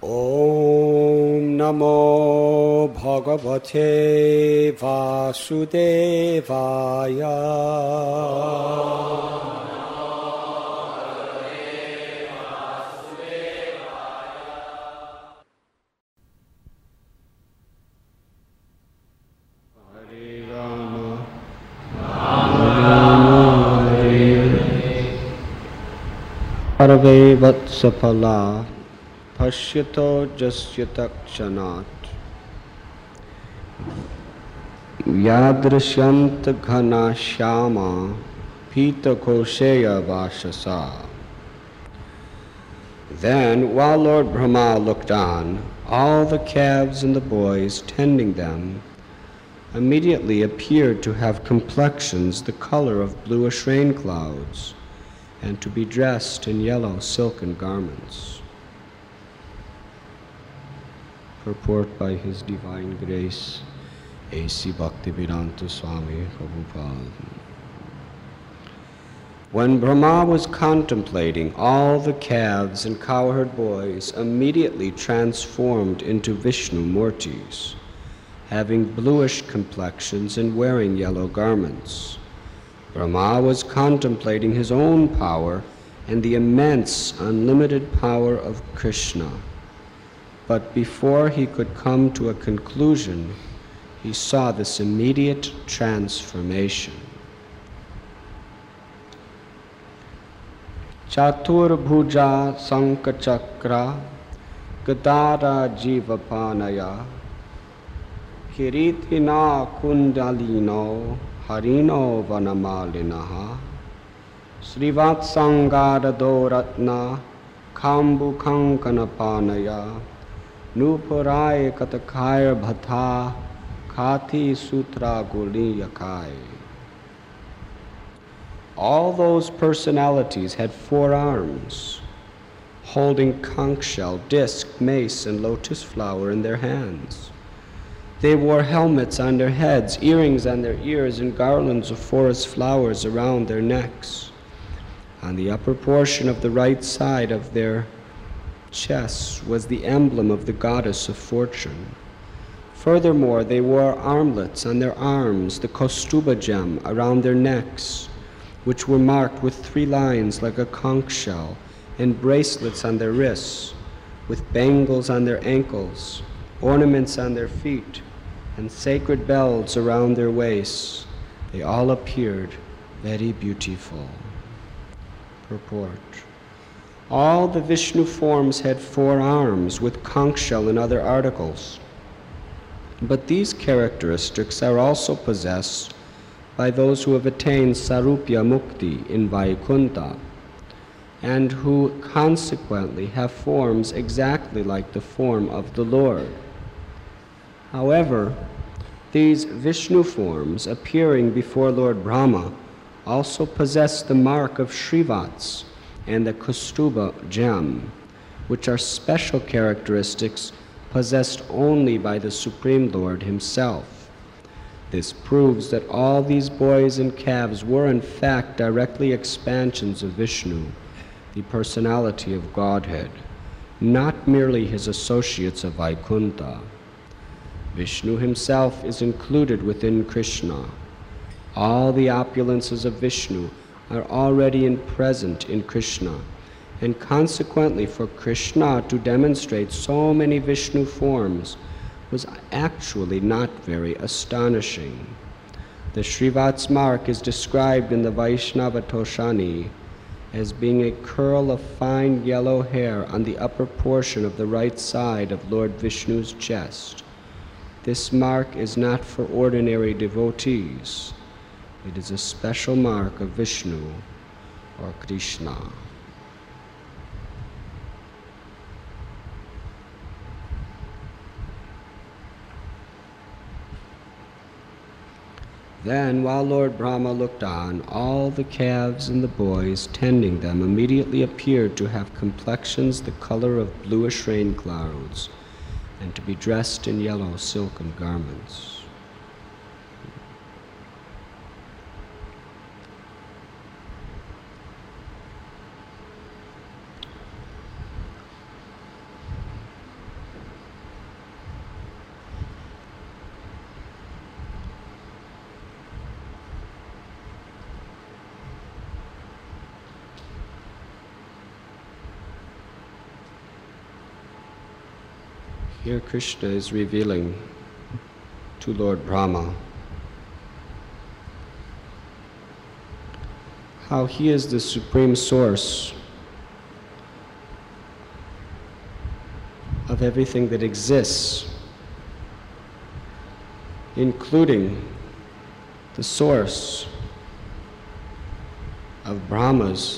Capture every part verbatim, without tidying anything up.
Om Namo Bhagavate Vasudevaya. Parve Vatsapala Pashyato Jasyatakshanaat Yadrasyant Ghana Shyama Pita Kosheya Vashasa. Then, while Lord Brahma looked on, all the calves and the boys tending them immediately appeared to have complexions the color of bluish rain clouds, and to be dressed in yellow silken garments. Purport by His Divine Grace, A C Bhaktivedanta Swami Prabhupada. When Brahma was contemplating, all the calves and cowherd boys immediately transformed into Vishnu Murtis, having bluish complexions and wearing yellow garments. Brahma was contemplating his own power and the immense, unlimited power of Krishna. But before he could come to a conclusion, he saw this immediate transformation. Chatur Bhuja Sankachakra Gadara Jivapanaya Kiritina Kundalino Harino Vanamalinaha Srivatsangaradhoratna Kambu Kankanapanaya Nupurai Katakaya Bhatha Kati Sutra Guliyakai. All those personalities had four arms, holding conch shell, disc, mace, and lotus flower in their hands. They wore helmets on their heads, earrings on their ears, and garlands of forest flowers around their necks. On the upper portion of the right side of their chests was the emblem of the goddess of fortune. Furthermore, they wore armlets on their arms, the Kaustuba gem around their necks, which were marked with three lines like a conch shell, and bracelets on their wrists, with bangles on their ankles, ornaments on their feet, and sacred bells around their waists. They all appeared very beautiful. Purport. All the Vishnu forms had four arms with conch shell and other articles. But these characteristics are also possessed by those who have attained Sarupya Mukti in Vaikuntha, and who consequently have forms exactly like the form of the Lord. However, these Vishnu forms appearing before Lord Brahma also possess the mark of Srivats and the Kaustuba gem, which are special characteristics possessed only by the Supreme Lord Himself. This proves that all these boys and calves were in fact directly expansions of Vishnu, the personality of Godhead, not merely His associates of Vaikuntha. Vishnu Himself is included within Krishna. All the opulences of Vishnu are already in present in Krishna, and consequently for Krishna to demonstrate so many Vishnu forms was actually not very astonishing. The Srivats mark is described in the Vaishnava Toshani as being a curl of fine yellow hair on the upper portion of the right side of Lord Vishnu's chest. This mark is not for ordinary devotees. It is a special mark of Vishnu or Krishna. Then, while Lord Brahma looked on, all the calves and the boys tending them immediately appeared to have complexions the color of bluish rain clouds, and to be dressed in yellow silken garments. Here Krishna is revealing to Lord Brahma how he is the supreme source of everything that exists, including the source of Brahma's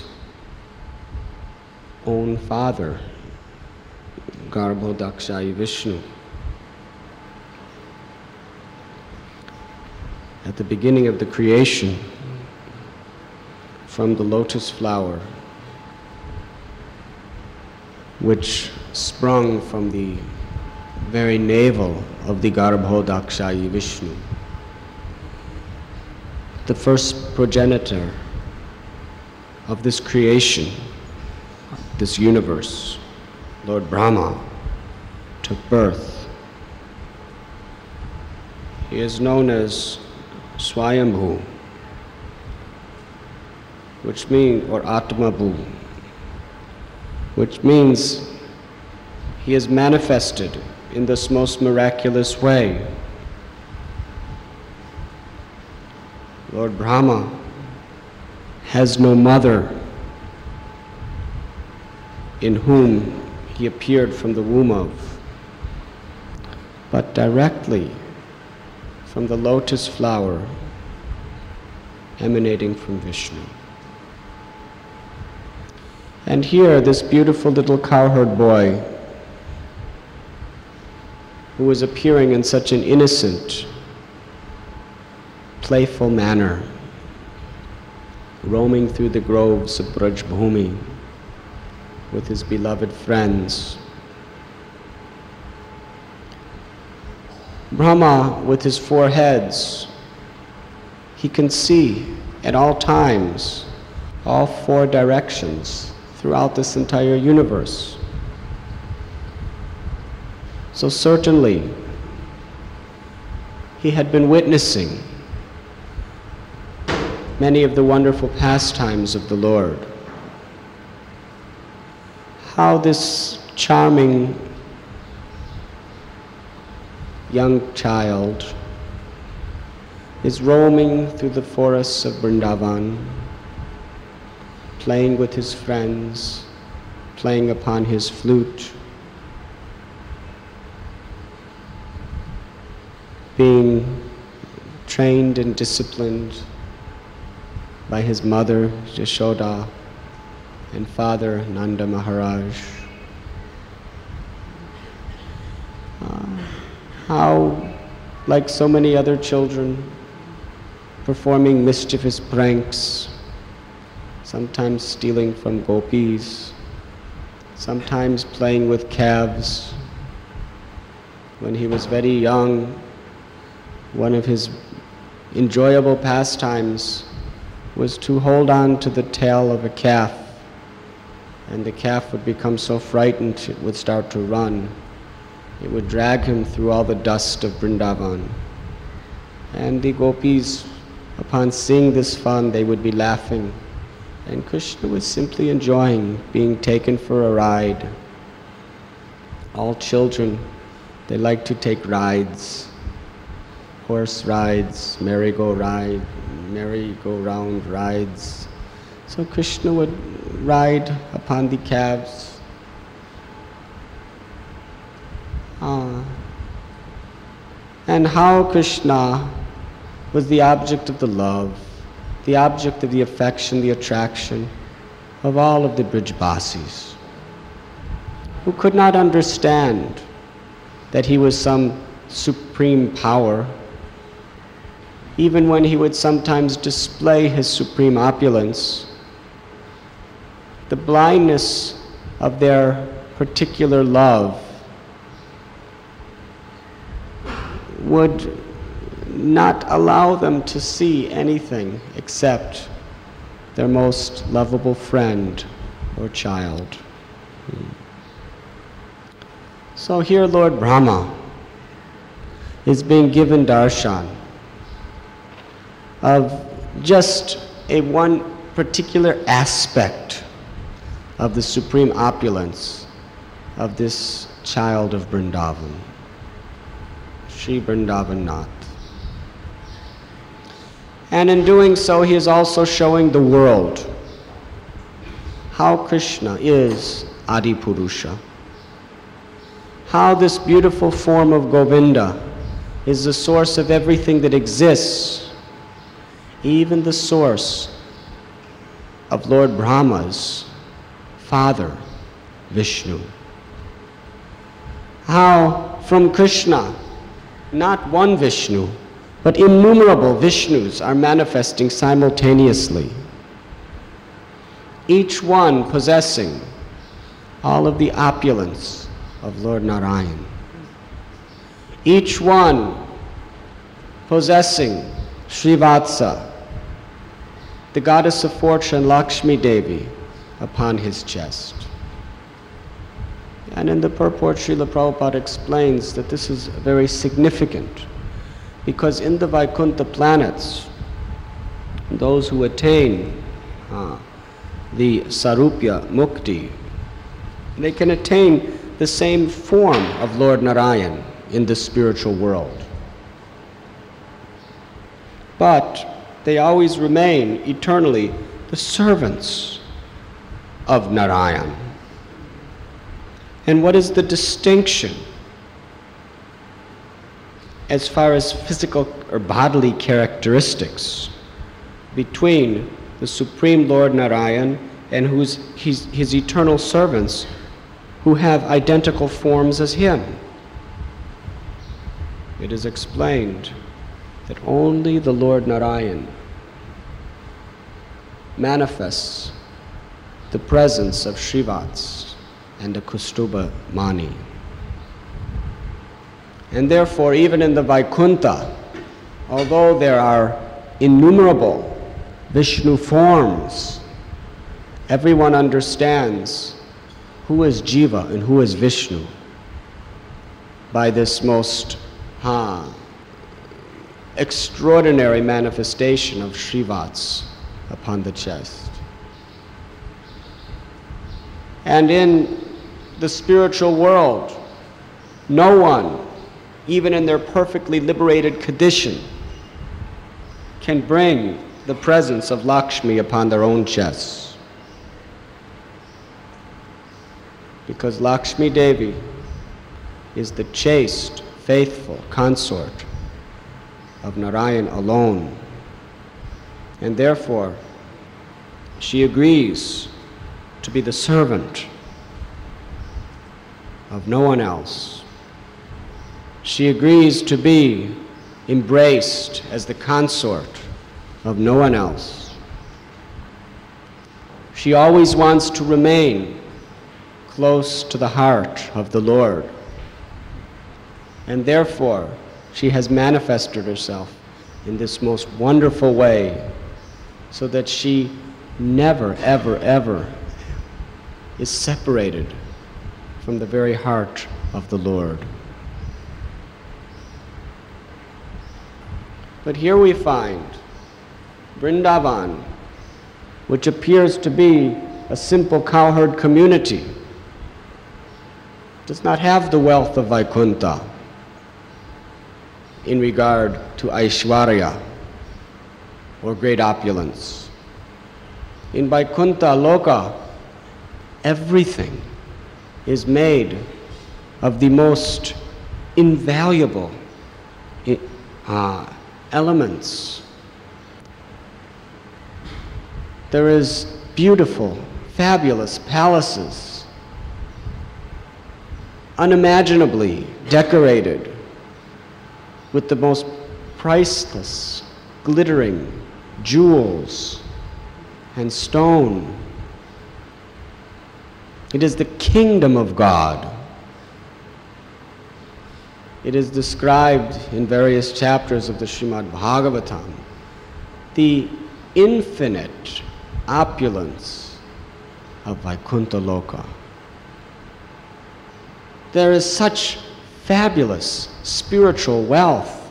own father, Garbhodakshaya Vishnu. At the beginning of the creation, from the lotus flower, which sprung from the very navel of the Garbhodakshaya Vishnu, the first progenitor of this creation, this universe, Lord Brahma, took birth. He is known as Swayambhu, which means, or Atmabhu, which means he is manifested in this most miraculous way. Lord Brahma has no mother in whom he appeared from the womb of, but directly from the lotus flower emanating from Vishnu. And here, this beautiful little cowherd boy, who was appearing in such an innocent, playful manner, roaming through the groves of Braj Bhumi with his beloved friends. Brahma, with his four heads, he can see at all times, all four directions throughout this entire universe. So certainly, he had been witnessing many of the wonderful pastimes of the Lord. How this charming young child is roaming through the forests of Vrindavan, playing with his friends, playing upon his flute, being trained and disciplined by his mother, Yashoda, and father, Nanda Maharaj. Uh, how, like so many other children, performing mischievous pranks, sometimes stealing from gopis, sometimes playing with calves. When he was very young, one of his enjoyable pastimes was to hold on to the tail of a calf, and the calf would become so frightened it would start to run. It would drag him through all the dust of Vrindavan. And the gopis, upon seeing this fun, they would be laughing. And Krishna was simply enjoying being taken for a ride. All children, they like to take rides. Horse rides, merry-go-ride, merry-go-round rides. So Krishna would ride upon the calves. Ah. And how Krishna was the object of the love, the object of the affection, the attraction of all of the Brijbasis, who could not understand that he was some supreme power, even when he would sometimes display his supreme opulence. The blindness of their particular love would not allow them to see anything except their most lovable friend or child. So here Lord Brahma is being given darshan of just a one particular aspect of the supreme opulence of this child of Vrindavan, Sri Vrindavan Nath. And in doing so, he is also showing the world how Krishna is Adi Purusha, how this beautiful form of Govinda is the source of everything that exists, even the source of Lord Brahma's father, Vishnu. How from Krishna, not one Vishnu, but innumerable Vishnus are manifesting simultaneously, each one possessing all of the opulence of Lord Narayan, each one possessing Srivatsa, the goddess of fortune Lakshmi Devi, upon his chest. And in the purport, Srila Prabhupada explains that this is very significant, because in the Vaikuntha planets, those who attain uh, the Sarupya Mukti, they can attain the same form of Lord Narayan in the spiritual world. But they always remain eternally the servants of Narayan. And what is the distinction as far as physical or bodily characteristics between the Supreme Lord Narayan and whose, his, his eternal servants who have identical forms as him? It is explained that only the Lord Narayan manifests the presence of Srivats and the Kaustubha Mani. And therefore, even in the Vaikuntha, although there are innumerable Vishnu forms, everyone understands who is Jiva and who is Vishnu by this most ha, extraordinary manifestation of Srivats upon the chest. And in the spiritual world, no one, even in their perfectly liberated condition, can bring the presence of Lakshmi upon their own chests. Because Lakshmi Devi is the chaste, faithful consort of Narayan alone. And therefore, she agrees to be the servant of no one else. She agrees to be embraced as the consort of no one else. She always wants to remain close to the heart of the Lord. And therefore, she has manifested herself in this most wonderful way, so that she never, ever, ever is separated from the very heart of the Lord. But here we find Vrindavan, which appears to be a simple cowherd community, does not have the wealth of Vaikuntha in regard to Aishwarya or great opulence. In Vaikuntha Loka, everything is made of the most invaluable uh, elements. There is beautiful, fabulous palaces, unimaginably decorated with the most priceless, glittering jewels and stone. It is the kingdom of God. It is described in various chapters of the Srimad Bhagavatam, the infinite opulence of Vaikuntha Loka. There is such fabulous spiritual wealth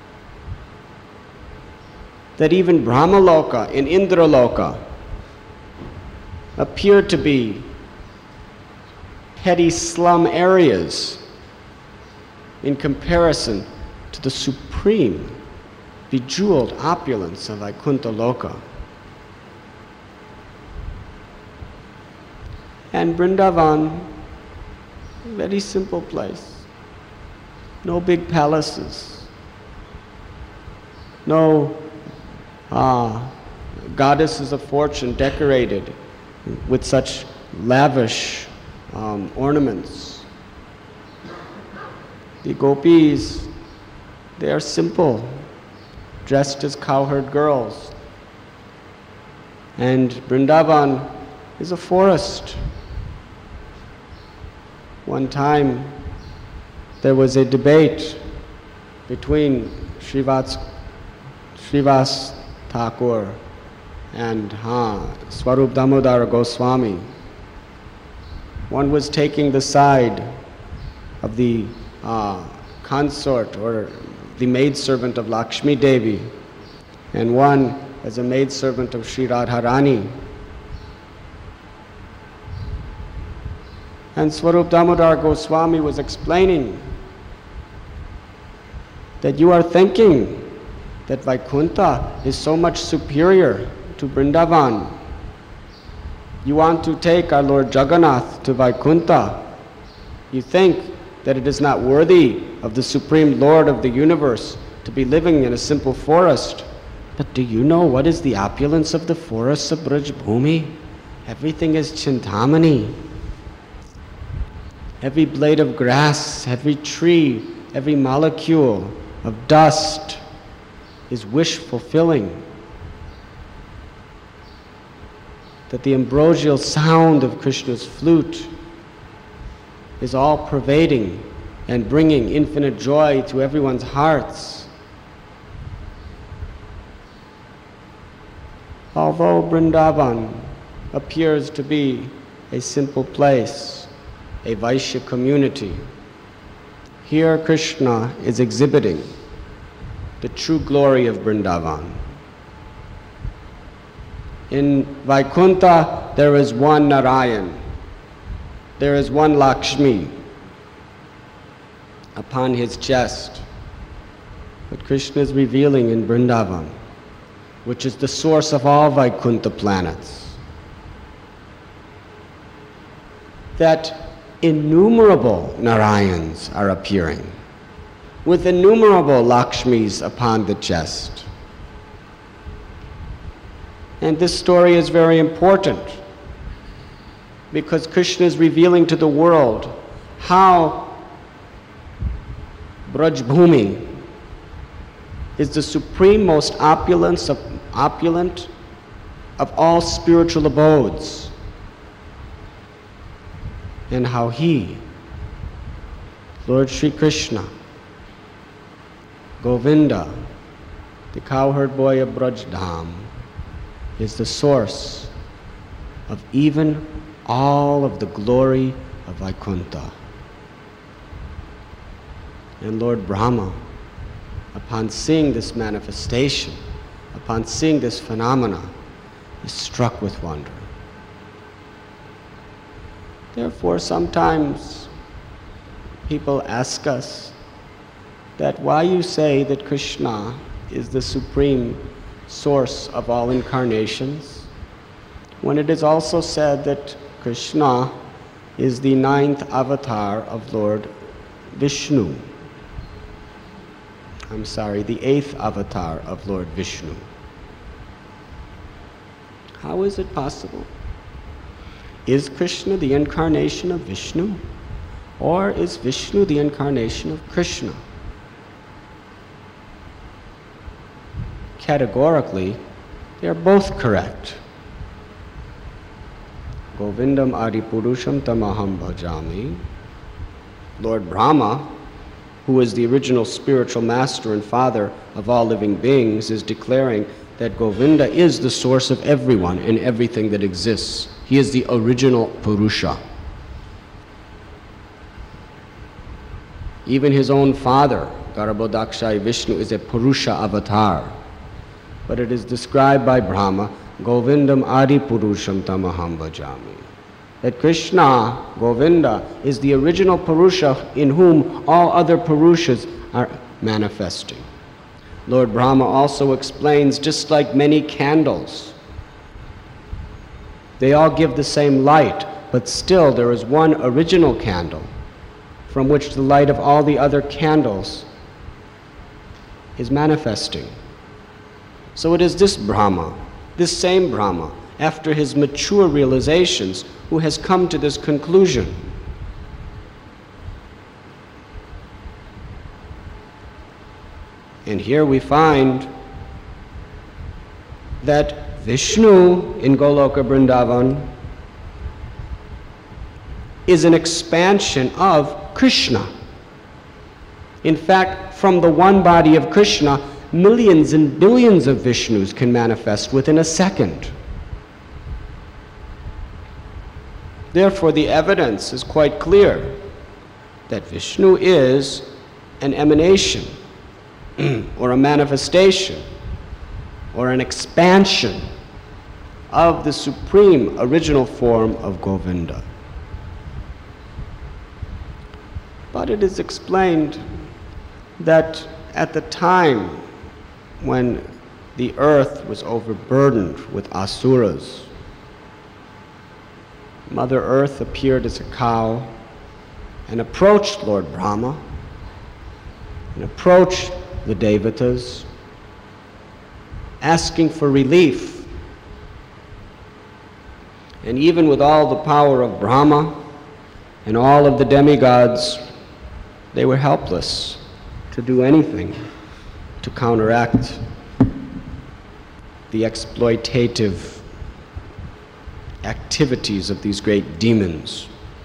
that even Brahmaloka and Indraloka appear to be petty slum areas in comparison to the supreme, bejeweled opulence of Vaikuntha Loka. And Vrindavan, very simple place. No big palaces. No uh, goddesses of fortune decorated with such lavish um, ornaments. The gopis, they are simple, dressed as cowherd girls. And Vrindavan is a forest. One time there was a debate between Srivas, Srivas Thakur and uh, Swarup Damodar Goswami. One was taking the side of the uh, consort or the maidservant of Lakshmi Devi, and one as a maidservant of Sri Radharani. And Swarup Damodar Goswami was explaining that you are thinking that Vaikuntha is so much superior to Vrindavan. You want to take our Lord Jagannath to Vaikuntha. You think that it is not worthy of the Supreme Lord of the universe to be living in a simple forest. But do you know what is the opulence of the forests of Braj Bhumi? Everything is Chintamani. Every blade of grass, every tree, every molecule of dust is wish-fulfilling. That the ambrosial sound of Krishna's flute is all-pervading and bringing infinite joy to everyone's hearts. Although Vrindavan appears to be a simple place, a Vaishya community, here Krishna is exhibiting the true glory of Vrindavan. In Vaikuntha, there is one Narayan, there is one Lakshmi upon his chest. But Krishna is revealing in Vrindavan, which is the source of all Vaikuntha planets, that innumerable Narayans are appearing, with innumerable Lakshmis upon the chest. And this story is very important because Krishna is revealing to the world how Braj Bhumi is the supreme most opulence of, opulent of all spiritual abodes, and how he, Lord Sri Krishna, Govinda, the cowherd boy of Braj Dham, is the source of even all of the glory of Vaikuntha. And Lord Brahma, upon seeing this manifestation, upon seeing this phenomena, is struck with wonder. Therefore, sometimes people ask us that why you say that Krishna is the supreme source of all incarnations, when it is also said that Krishna is the ninth avatar of Lord Vishnu. I'm sorry, the eighth avatar of Lord Vishnu. How is it possible? Is Krishna the incarnation of Vishnu? Or is Vishnu the incarnation of Krishna? Categorically, they are both correct. Govindam Adipurusham Tamaham Bhajami. Lord Brahma, who is the original spiritual master and father of all living beings, is declaring that Govinda is the source of everyone and everything that exists. He is the original Purusha. Even his own father, Garbhodakshai Vishnu, is a Purusha avatar. But it is described by Brahma, Govindam Adi Purusham Tamaham Bhajami. that Krishna, Govinda, is the original Purusha in whom all other Purushas are manifesting. Lord Brahma also explains, just like many candles, they all give the same light, but still there is one original candle from which the light of all the other candles is manifesting. So it is this Brahma, this same Brahma, after his mature realizations, who has come to this conclusion. And here we find that Vishnu in Goloka Vrindavan is an expansion of Krishna. In fact, from the one body of Krishna, millions and billions of Vishnus can manifest within a second. Therefore, the evidence is quite clear that Vishnu is an emanation or a manifestation or an expansion of the supreme original form of Govinda. But it is explained that at the time when the earth was overburdened with asuras, Mother Earth appeared as a cow and approached Lord Brahma and approached the Devatas, asking for relief. And even with all the power of Brahma and all of the demigods, they were helpless to do anything to counteract the exploitative activities of these great demons.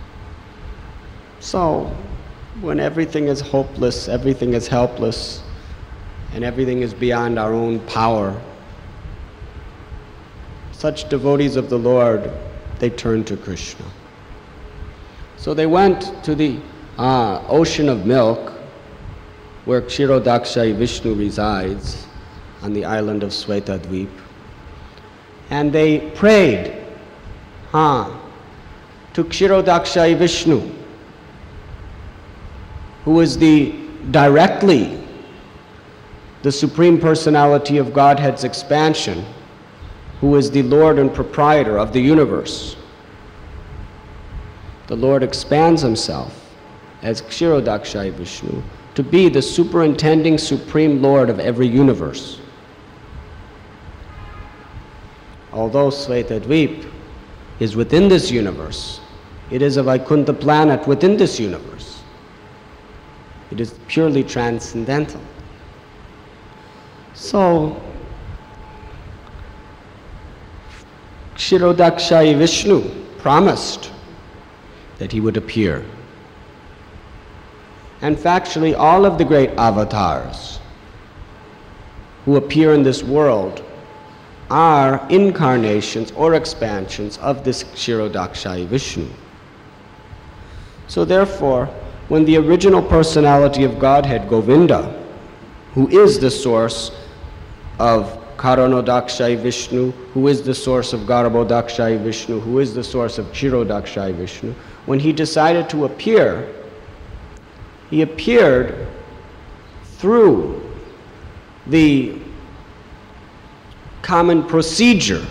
So, when everything is hopeless, everything is helpless, and everything is beyond our own power, such devotees of the Lord, they turn to Krishna. So they went to the uh, ocean of milk, where Kshirodakshayi Vishnu resides, on the island of Svetadvip, and they prayed huh, to Kshirodakshayi Vishnu, who is the directly the Supreme Personality of Godhead's expansion, who is the Lord and proprietor of the universe. The Lord expands himself as Kshirodakshayi Vishnu to be the superintending Supreme Lord of every universe. Although Svetadvip is within this universe, it is a Vaikuntha planet within this universe. It is purely transcendental. So, Kshirodakshayi Vishnu promised that he would appear. And factually, all of the great avatars who appear in this world are incarnations or expansions of this Kshirodakshayi Vishnu. So therefore, when the original personality of Godhead, Govinda, who is the source of Karanodakshayi Vishnu, who is the source of Garbhodakshayi Vishnu, who is the source of Kshirodakshayi Vishnu, when he decided to appear, he appeared through the common procedure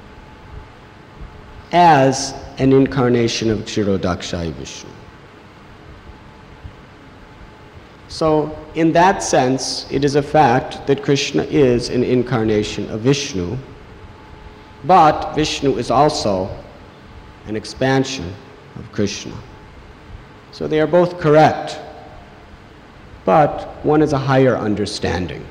as an incarnation of Kshirodakshayi Vishnu. So, in that sense, it is a fact that Krishna is an incarnation of Vishnu, but Vishnu is also an expansion of Krishna. So they are both correct, but one is a higher understanding.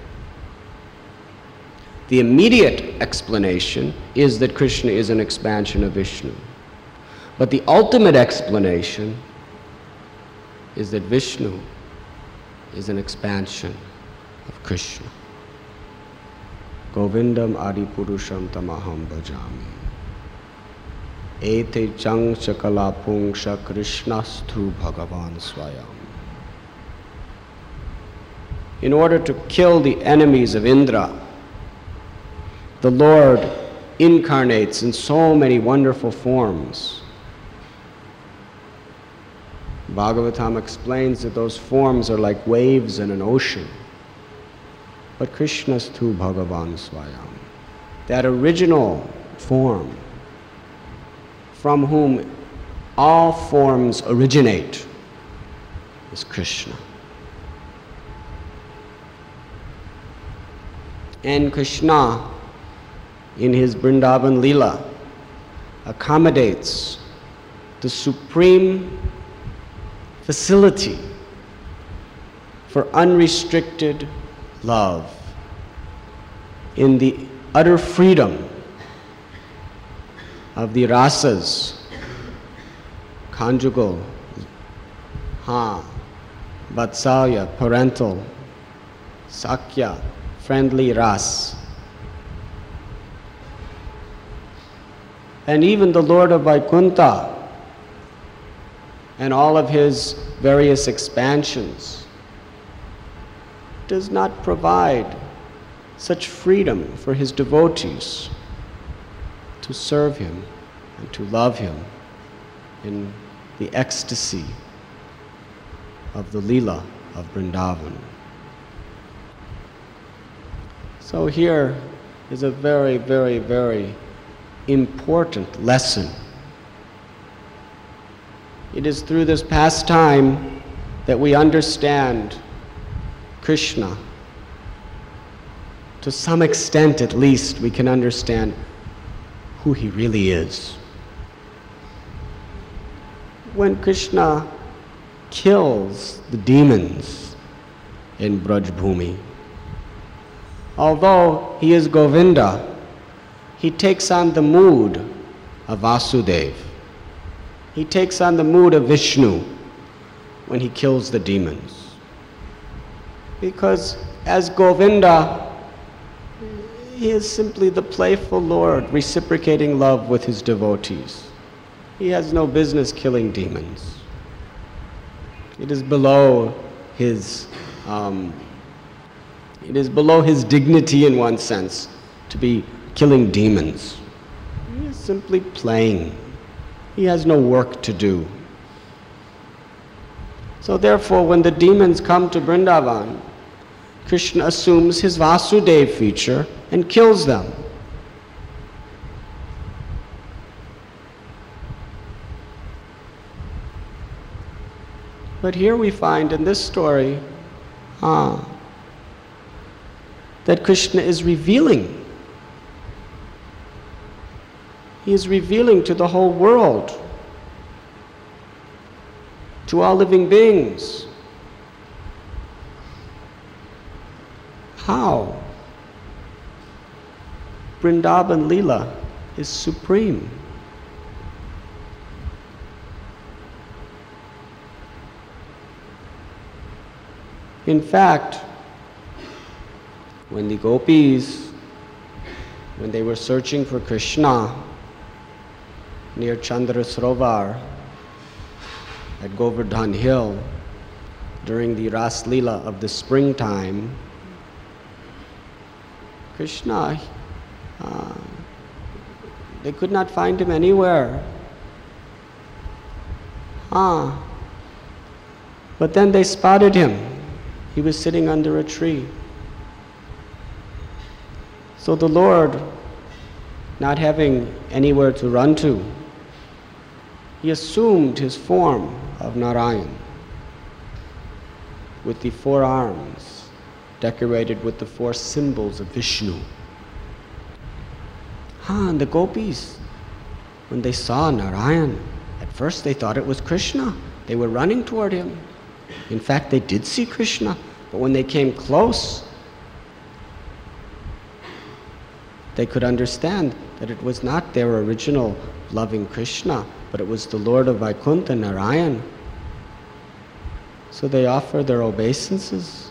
The immediate explanation is that Krishna is an expansion of Vishnu. But the ultimate explanation is that Vishnu is an expansion of Krishna. Govindam Adipurusham Tamaham Bhajami. Ete Chang Chakala Pungsha Krishnasthu Bhagavan Swayam. In order to kill the enemies of Indra, the Lord incarnates in so many wonderful forms. Bhagavatam explains that those forms are like waves in an ocean. But Krishna's tu Bhagavan Swayam, that original form from whom all forms originate, is Krishna. And Krishna, in his Vrindavan Leela, accommodates the supreme facility for unrestricted love in the utter freedom of the rasas, conjugal, ha, vatsalya, parental, sakya, friendly ras. And even the Lord of Vaikuntha and all of his various expansions does not provide such freedom for his devotees to serve him and to love him in the ecstasy of the Leela of Vrindavan. So here is a very, very, very important lesson. It is through this pastime that we understand Krishna. To some extent, at least, we can understand who he really is. When Krishna kills the demons in Braj Bhumi, although he is Govinda, he takes on the mood of Vasudeva. He takes on the mood of Vishnu when he kills the demons. Because as Govinda, he is simply the playful Lord reciprocating love with his devotees. He has no business killing demons. It is below his, um, it is below his dignity in one sense to be killing demons. He is simply playing. He has no work to do. So therefore, when the demons come to Vrindavan, Krishna assumes his Vasudeva feature and kills them. But here we find in this story ah, that Krishna is revealing. He is revealing to the whole world, to all living beings, how Vrindavan Leela is supreme. In fact, when the gopis, when they were searching for Krishna near Chandrasarovar at Govardhan Hill during the Ras Leela of the springtime, Krishna, uh, they could not find him anywhere. Ah, but then they spotted him. He was sitting under a tree. So the Lord, not having anywhere to run to, he assumed his form of Narayan with the four arms decorated with the four symbols of Vishnu. Ah, and the gopis, when they saw Narayan, at first they thought it was Krishna. They were running toward him. In fact, they did see Krishna, but when they came close, they could understand that it was not their original loving Krishna, but it was the Lord of Vaikuntha, Narayan. So they offered their obeisances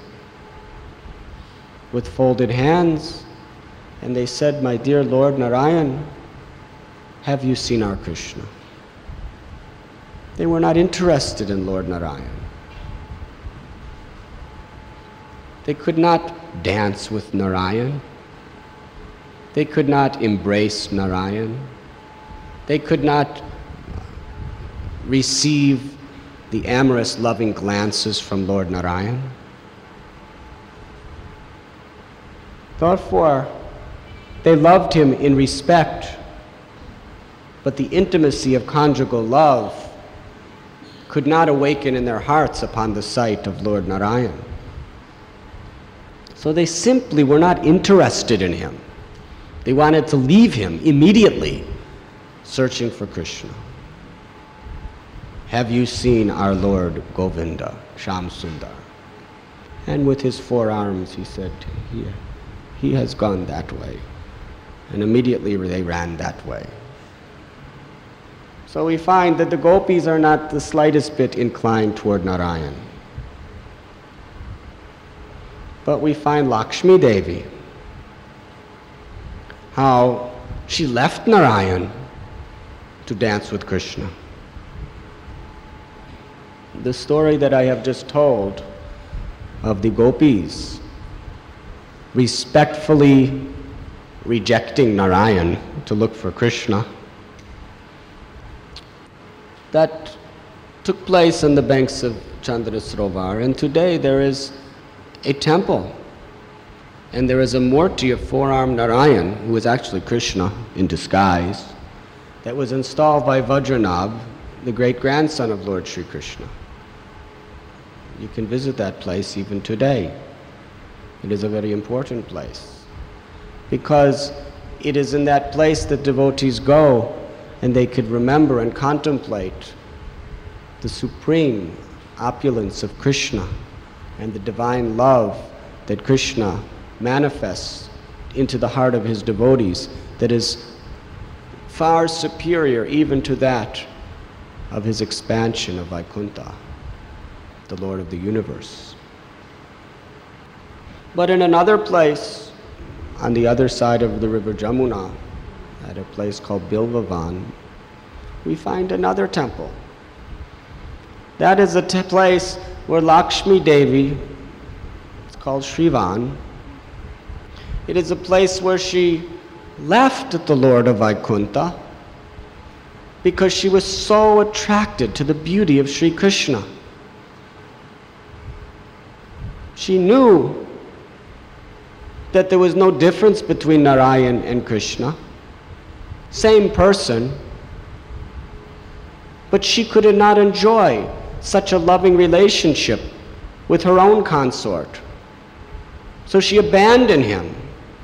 with folded hands, and they said, "My dear Lord Narayan, have you seen our Krishna?" They were not interested in Lord Narayan. They could not dance with Narayan. They could not embrace Narayan. They could not receive the amorous, loving glances from Lord Narayan. Therefore, they loved him in respect, but the intimacy of conjugal love could not awaken in their hearts upon the sight of Lord Narayan. So they simply were not interested in him. They wanted to leave him immediately, searching for Krishna. Have you seen our Lord Govinda, Shyam Sundar? And with his forearms he said, he, he has gone that way. And immediately they ran that way. So we find that the gopis are not the slightest bit inclined toward Narayan. But we find Lakshmi Devi, how she left Narayan to dance with Krishna. The story that I have just told of the gopis respectfully rejecting Narayan to look for Krishna, that took place on the banks of Chandrasarovar, and today there is a temple, and there is a murti of four-armed Narayan, who is actually Krishna in disguise, that was installed by Vajranabh, the great-grandson of Lord Sri Krishna. You can visit that place even today. It is a very important place, because it is in that place that devotees go and they could remember and contemplate the supreme opulence of Krishna and the divine love that Krishna manifests into the heart of his devotees, that is far superior even to that of his expansion of Vaikuntha, the Lord of the universe. But in another place, on the other side of the river Jamuna, at a place called Bilvavan, we find another temple. That is a t- place where Lakshmi Devi, it's called Shrivan, it is a place where she left the Lord of Vaikuntha because she was so attracted to the beauty of Sri Krishna. She knew that there was no difference between Narayan and Krishna, same person, but she could not enjoy such a loving relationship with her own consort. So she abandoned him.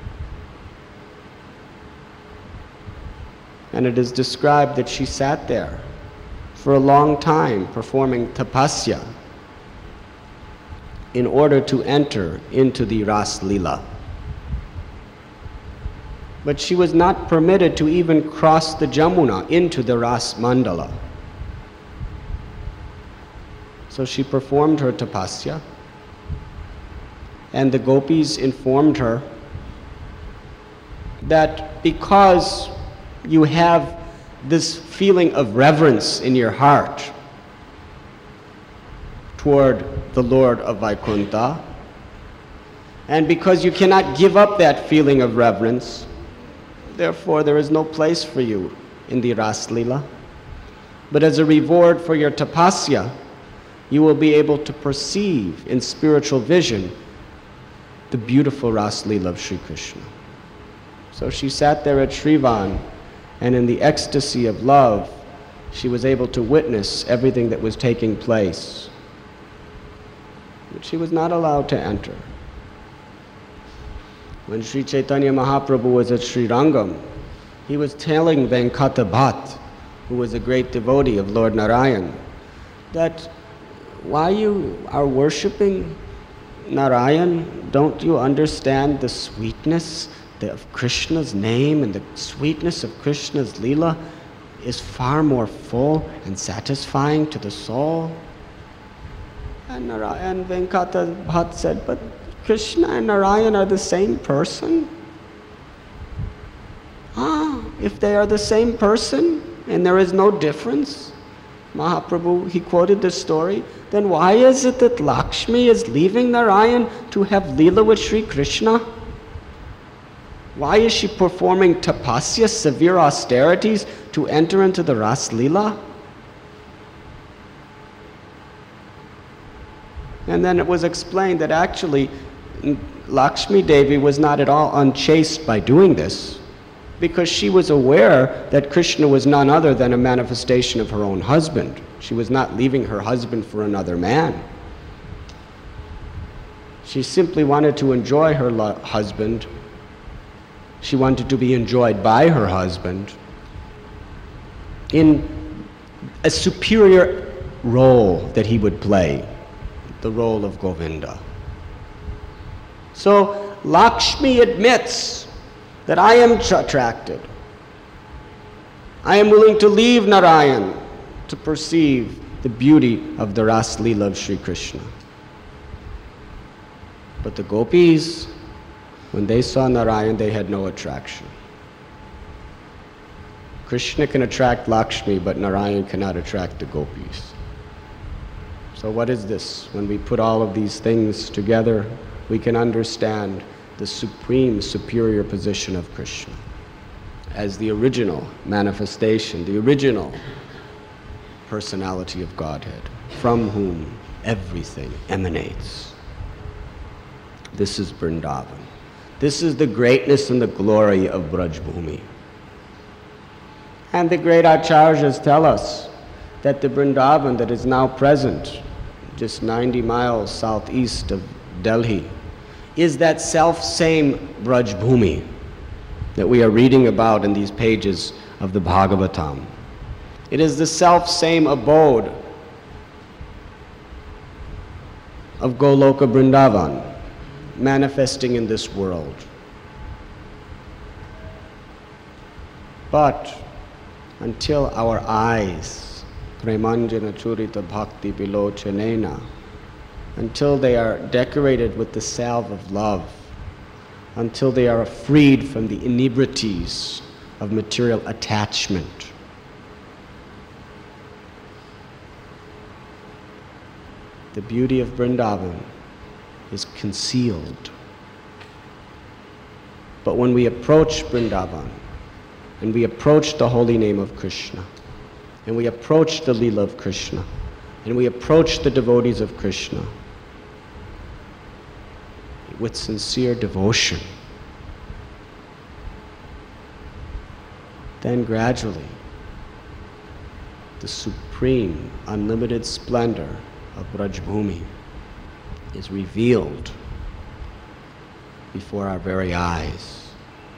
And it is described that she sat there for a long time performing tapasya in order to enter into the Ras Lila. But she was not permitted to even cross the Jamuna into the Ras Mandala. So she performed her tapasya, and the gopis informed her that because you have this feeling of reverence in your heart toward the Lord of Vaikuntha, and because you cannot give up that feeling of reverence, therefore there is no place for you in the Ras Lila. But as a reward for your tapasya, you will be able to perceive in spiritual vision the beautiful Ras Lila of Sri Krishna. So she sat there at Shrivan, and in the ecstasy of love, she was able to witness everything that was taking place. But she was not allowed to enter. When Sri Chaitanya Mahaprabhu was at Sri Rangam, he was telling Venkata Bhatt, who was a great devotee of Lord Narayan, that why you are worshipping Narayan, don't you understand the sweetness of Krishna's name, and the sweetness of Krishna's Leela is far more full and satisfying to the soul? And, Narayan, Venkata Bhatt said, but Krishna and Narayan are the same person? Ah, if they are the same person and there is no difference, Mahaprabhu, he quoted this story, then why is it that Lakshmi is leaving Narayan to have Leela with Sri Krishna? Why is she performing tapasya, severe austerities, to enter into the Ras Leela? And then it was explained that actually Lakshmi Devi was not at all unchaste by doing this, because she was aware that Krishna was none other than a manifestation of her own husband. She was not leaving her husband for another man. She simply wanted to enjoy her husband. She wanted to be enjoyed by her husband in a superior role that he would play, the role of Govinda. So Lakshmi admits that I am attracted. I am willing to leave Narayan to perceive the beauty of the Ras Leela of Sri Krishna. But the gopis, when they saw Narayan, they had no attraction. Krishna can attract Lakshmi, but Narayan cannot attract the gopis. So what is this? When we put all of these things together, we can understand the supreme, superior position of Krishna as the original manifestation, the original personality of Godhead, from whom everything emanates. This is Vrindavan. This is the greatness and the glory of Braj Bhumi. And the great Acharyas tell us that the Vrindavan that is now present, just ninety miles southeast of Delhi, is that self-same Braj Bhumi that we are reading about in these pages of the Bhagavatam. It is the self-same abode of Goloka Vrindavan manifesting in this world. But until our eyes, Premanjana Churita Bhakti Vilochanena, until they are decorated with the salve of love, until they are freed from the inebrities of material attachment, the beauty of Vrindavan is concealed. But when we approach Vrindavan, and we approach the holy name of Krishna, and we approach the Leela of Krishna, and we approach the devotees of Krishna with sincere devotion, then gradually the supreme, unlimited splendor of Braj Bhumi is revealed before our very eyes.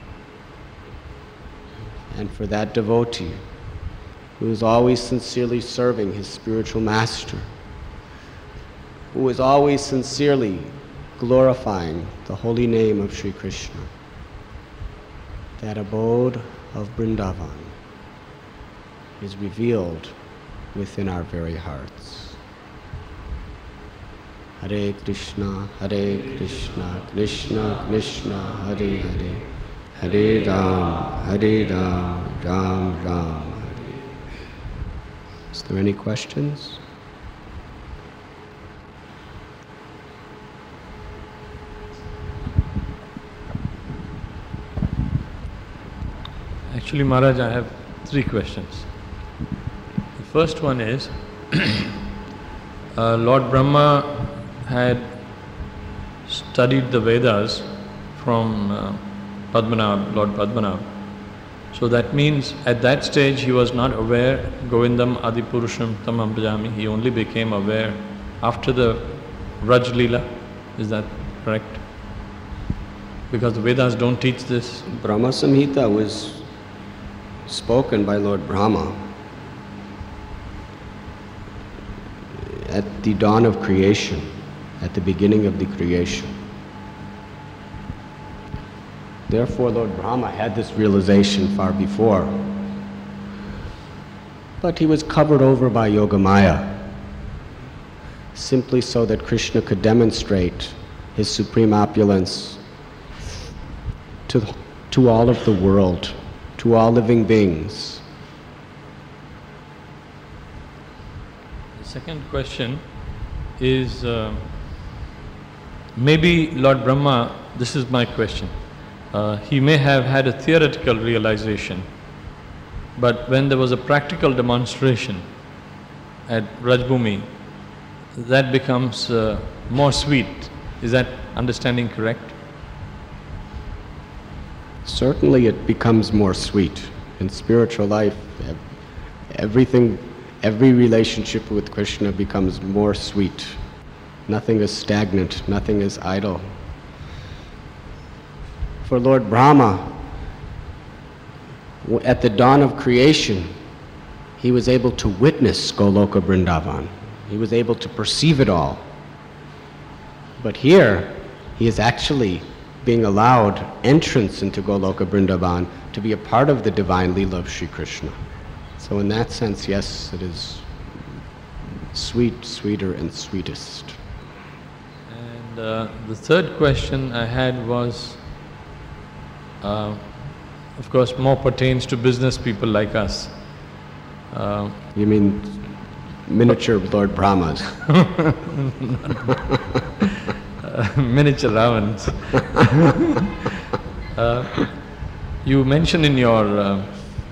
And for that devotee who is always sincerely serving his spiritual master, who is always sincerely glorifying the holy name of Sri Krishna, that abode of Vrindavan is revealed within our very hearts. Hare Krishna, Hare Krishna, Krishna Krishna, Hare Hare, Hare Ram, Hare Ram, Ram Ram, Hare. Is there any questions? Actually, Maharaj, I have three questions. The first one is, uh, Lord Brahma had studied the Vedas from uh, Padmanabh, Lord Padmanabh. So that means at that stage he was not aware, Govindam Adipurusham Tamam Bhajami, he only became aware after the Vraj Leela. Is that correct? Because the Vedas don't teach this. Brahma Samhita was spoken by Lord Brahma at the dawn of creation, at the beginning of the creation. Therefore, Lord Brahma had this realization far before. But he was covered over by Yogamaya, simply so that Krishna could demonstrate his supreme opulence to, to all of the world, to all living beings. The second question is, uh, maybe Lord Brahma, this is my question, uh, he may have had a theoretical realization, but when there was a practical demonstration at Braj Bhumi, that becomes uh, more sweet. Is that understanding correct? Certainly it becomes more sweet. In spiritual life, everything, every relationship with Krishna becomes more sweet. Nothing is stagnant, nothing is idle. For Lord Brahma, at the dawn of creation, he was able to witness Goloka Vrindavan. He was able to perceive it all. But here, he is actually being allowed entrance into Goloka Vrindavan to be a part of the divine Leela of Sri Krishna. So in that sense, yes, it is sweet, sweeter and sweetest. And uh, the third question I had was, uh, of course, more pertains to business people like us. Uh, you mean miniature Lord Brahmas? uh, miniature Ravans. uh, you mentioned in your uh,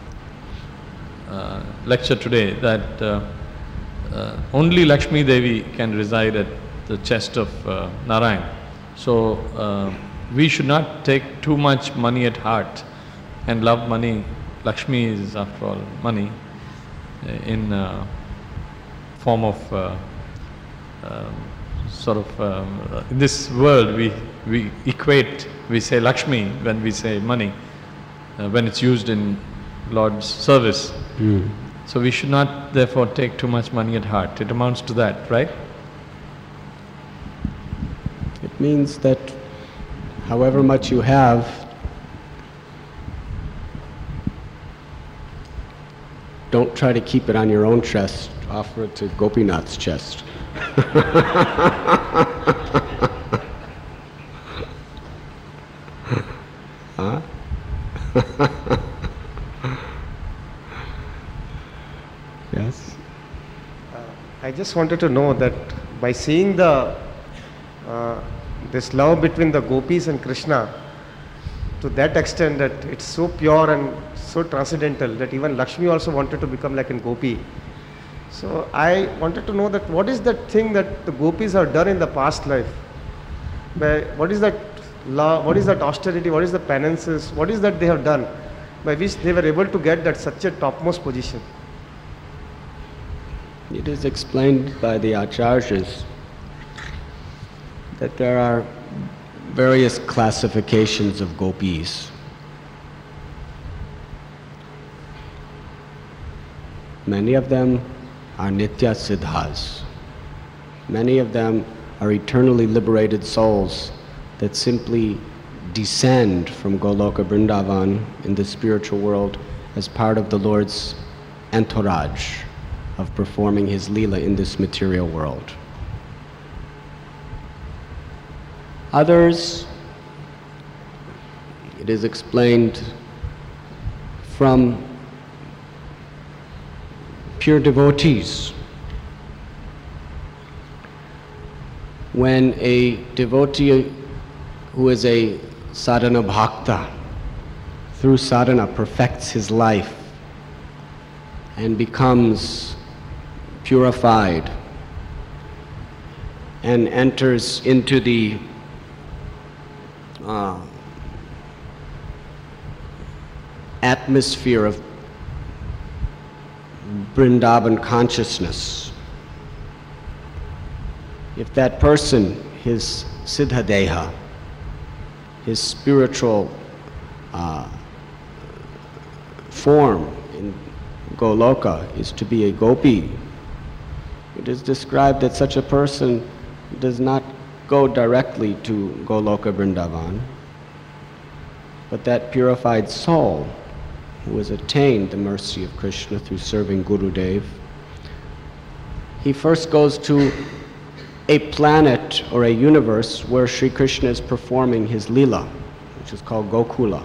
uh, lecture today that uh, uh, only Lakshmi Devi can reside at the chest of uh, Narayan. So uh, we should not take too much money at heart and love money. Lakshmi is, after all, money in uh, form of uh, um, sort of um, in this world we we equate, we say Lakshmi when we say money, uh, when it's used in Lord's service. Mm. So we should not therefore take too much money at heart. It amounts to that, right? It means that however much you have, don't try to keep it on your own chest, offer it to Gopinath's chest. Huh? Yes? Uh, I just wanted to know that by seeing the uh, this love between the gopis and Krishna to that extent that it's so pure and so transcendental that even Lakshmi also wanted to become like a gopi. So I wanted to know that what is that thing that the gopis have done in the past life? By, what is that love, what is that austerity, what is the penances, what is that they have done by which they were able to get that such a topmost position? It is explained by the Acharyas that there are various classifications of gopis. Many of them are nitya siddhas. Many of them are eternally liberated souls that simply descend from Goloka Vrindavan in the spiritual world as part of the Lord's entourage of performing his Leela in this material world. Others, it is explained, from pure devotees. When a devotee who is a sadhana bhakta, through sadhana perfects his life and becomes purified and enters into the uh, atmosphere of Vrindavan consciousness. If that person, his siddha deha, his spiritual uh, form in Goloka is to be a gopi, it is described that such a person does not go directly to Goloka Vrindavan, but that purified soul who has attained the mercy of Krishna through serving Gurudev, he first goes to a planet or a universe where Sri Krishna is performing his Leela, which is called Gokula.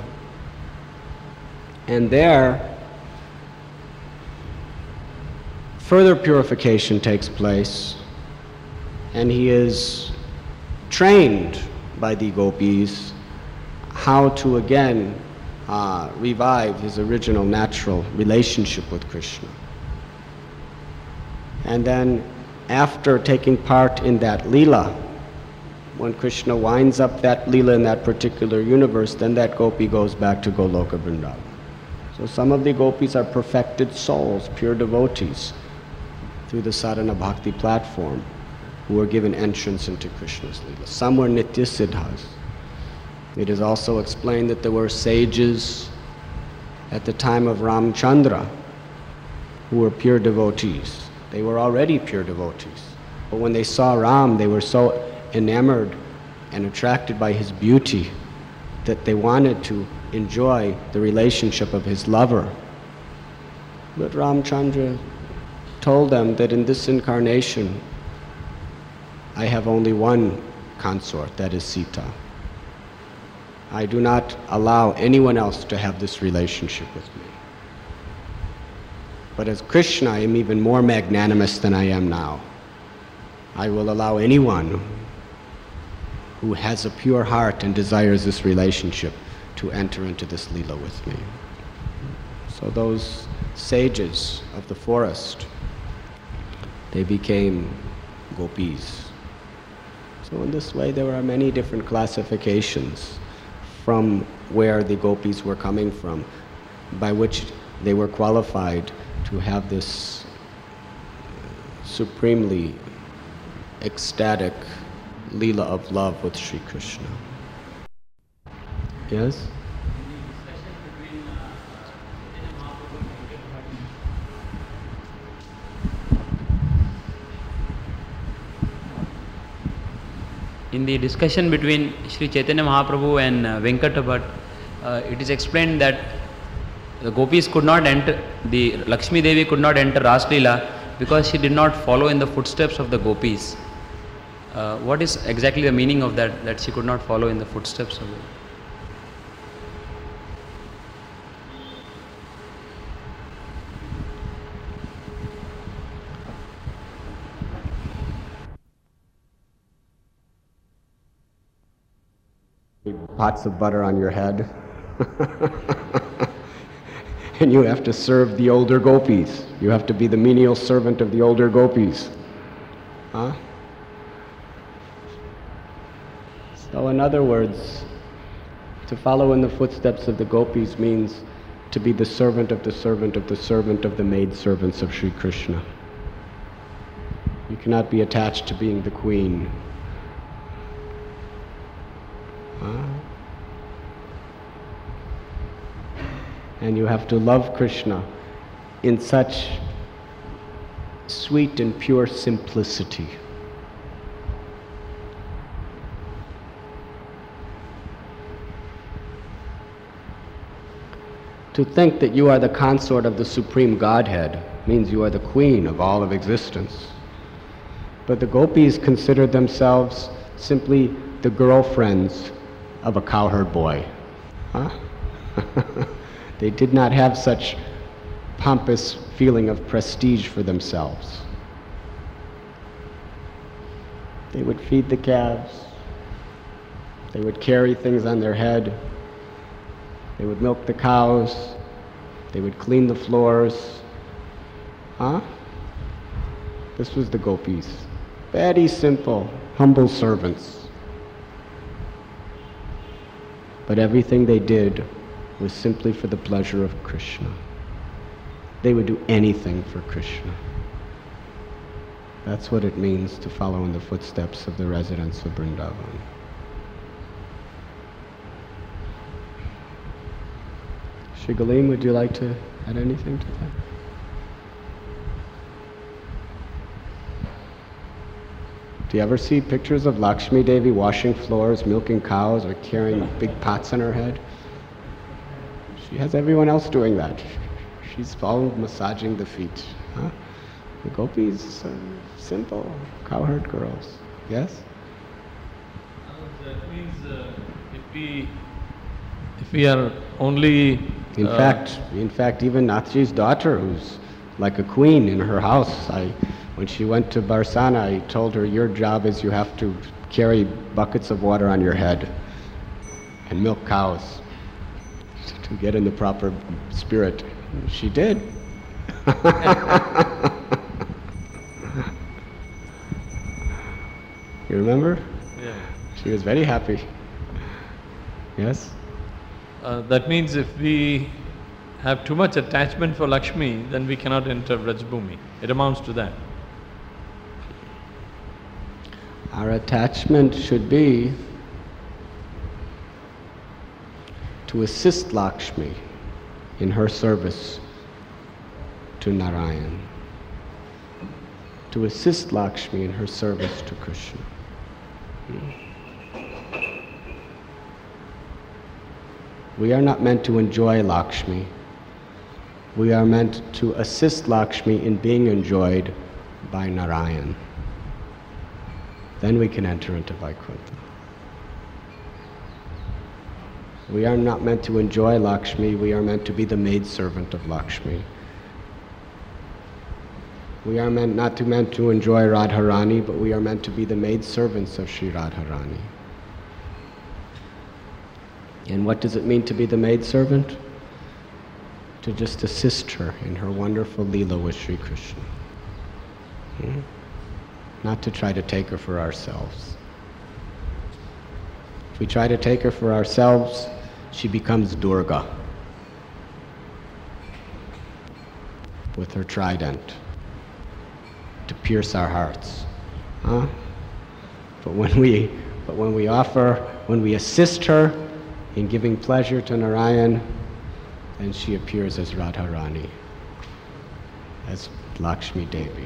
And there, further purification takes place, and he is trained by the gopis how to again uh, revive his original natural relationship with Krishna. And then after taking part in that Leela, when Krishna winds up that Leela in that particular universe, then that gopi goes back to Goloka Vrindavan. So some of the gopis are perfected souls, pure devotees, through the sadhana bhakti platform, who were given entrance into Krishna's Leela. Some were nitya siddhas. It is also explained that there were sages at the time of Ramchandra who were pure devotees. They were already pure devotees. But when they saw Ram, they were so enamored and attracted by his beauty that they wanted to enjoy the relationship of his lover. But Ramchandra told them that in this incarnation, I have only one consort, that is Sita. I do not allow anyone else to have this relationship with me. But as Krishna, I am even more magnanimous than I am now. I will allow anyone who has a pure heart and desires this relationship to enter into this Leela with me. So those sages of the forest, they became gopis. So in this way there are many different classifications from where the gopis were coming from, by which they were qualified to have this supremely ecstatic Leela of love with Sri Krishna. Yes? In the discussion between Sri Chaitanya Mahaprabhu and uh, Venkata Bhatt, uh, it is explained that the gopis could not enter, the Lakshmi Devi could not enter Ras Leela because she did not follow in the footsteps of the gopis. Uh, what is exactly the meaning of that, that she could not follow in the footsteps of it? Pots of butter on your head. And you have to serve the older gopis. You have to be the menial servant of the older gopis. Huh? So in other words, to follow in the footsteps of the gopis means to be the servant of the servant of the servant of the maid servants of Sri Krishna. You cannot be attached to being the queen. Huh? And you have to love Krishna in such sweet and pure simplicity. To think that you are the consort of the Supreme Godhead means you are the queen of all of existence. But the gopis considered themselves simply the girlfriends of a cowherd boy. Huh? They did not have such pompous feeling of prestige for themselves. They would feed the calves. They would carry things on their head. They would milk the cows. They would clean the floors. Huh? This was the gopis. Very simple, humble servants. But everything they did was simply for the pleasure of Krishna. They would do anything for Krishna. That's what it means to follow in the footsteps of the residents of Vrindavan. Shri Galim, would you like to add anything to that? Do you ever see pictures of Lakshmi Devi washing floors, milking cows, or carrying big pots on her head? She has everyone else doing that. She's all massaging the feet. Huh? The gopis are simple, cowherd girls. Yes? Uh, that means uh, if we if we are only In uh, fact, in fact, even Nathji's daughter, who's like a queen in her house, I, when she went to Barsana, I told her, your job is you have to carry buckets of water on your head and milk cows to get in the proper spirit. She did. You remember? Yeah. She was very happy. Yes? Uh, that means if we have too much attachment for Lakshmi, then we cannot enter Vrajbhumi. It amounts to that. Our attachment should be to assist Lakshmi in her service to Narayan, to assist Lakshmi in her service to Krishna. We are not meant to enjoy Lakshmi. We are meant to assist Lakshmi in being enjoyed by Narayan. Then we can enter into Vaikuntha. We are not meant to enjoy Lakshmi, we are meant to be the maidservant of Lakshmi. We are meant not to meant to enjoy Radharani, but we are meant to be the maidservants of Sri Radharani. And what does it mean to be the maidservant? To just assist her in her wonderful Leela with Sri Krishna. Hmm? Not to try to take her for ourselves. If we try to take her for ourselves, she becomes Durga with her trident to pierce our hearts. Huh? But when we, but when we offer, when we assist her in giving pleasure to Narayan, then she appears as Radharani, as Lakshmi Devi.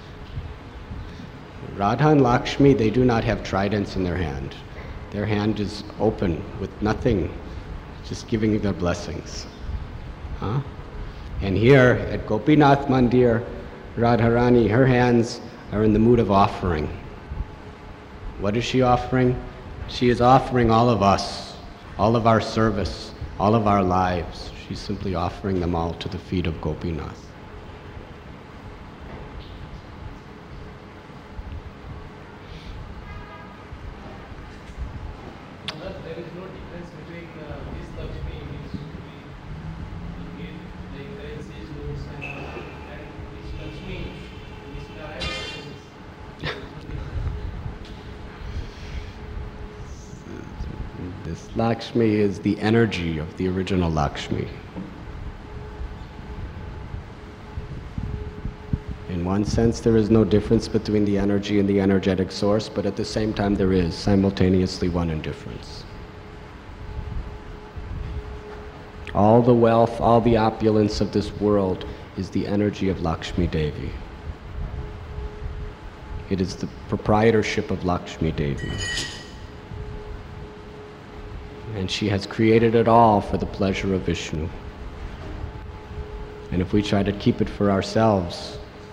Radha and Lakshmi, they do not have tridents in their hand. Their hand is open with nothing, just giving their blessings. Huh? And here at Gopinath Mandir, Radharani, her hands are in the mood of offering. What is she offering? She is offering all of us, all of our service, all of our lives. She's simply offering them all to the feet of Gopinath. This Lakshmi is the energy of the original Lakshmi. In one sense, there is no difference between the energy and the energetic source, but at the same time there is simultaneously one in difference. All the wealth, all the opulence of this world is the energy of Lakshmi Devi. It is the proprietorship of Lakshmi Devi. And she has created it all for the pleasure of Vishnu. And if we try to keep it for ourselves,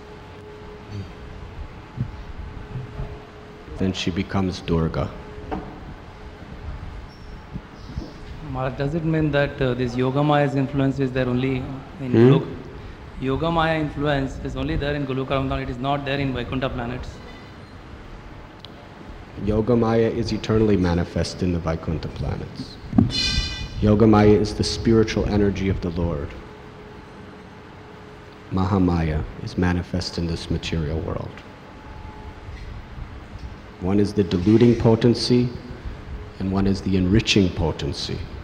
then she becomes Durga. Maharaj, does it mean that uh, this Yogamaya's influence is there only in Hmm? Golok? Yogamaya influence is only there in Goloka Vrindavan, it is not there in Vaikuntha planets. Yogamaya is eternally manifest in the Vaikuntha planets. Yogamaya is the spiritual energy of the Lord. Mahamaya is manifest in this material world. One is the diluting potency, and one is the enriching potency.